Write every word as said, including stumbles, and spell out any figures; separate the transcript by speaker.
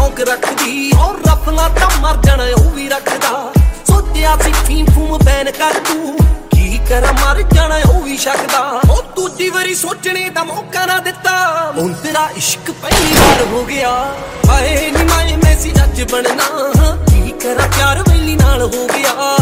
Speaker 1: ਸ਼ੌਂਕ ਰੱਖਦੀ ਔਰ ਰਫਲਾ ਤਾਂ ਮਰ ਜਾਣਾ ਉਹ ਵੀ ਰੱਖਦਾ ਸੋਚਿਆ ਸੀ ਫੀਮ ਫੂਮ ਬੈਨ ਕਰ ਤੂੰ ਕੀ ਕਰਾਂ ਮਰ ਜਾਣਾ ਉਹ ਵੀ ਸ਼ੱਕਦਾ ਉਹ ਦੂਜੀ ਵਾਰੀ ਸੋਚਣੇ ਦਾ ਮੌਕਾ ਨਾ ਦਿੱਤਾ ਹੁਣ ਤੇਰਾ ਇਸ਼ਕ ਪਹਿਲੀ ਵਾਰ ਹੋ ਗਿਆ ਹਾਏ ਨੀ ਮਾਏ ਮੈਂ ਸੀ ਜੱਜ ਬਣਨਾ ਕੀ ਕਰਾਂ ਪਿਆਰ ਵੈਲੀ ਨਾਲ ਹੋ ਗਿਆ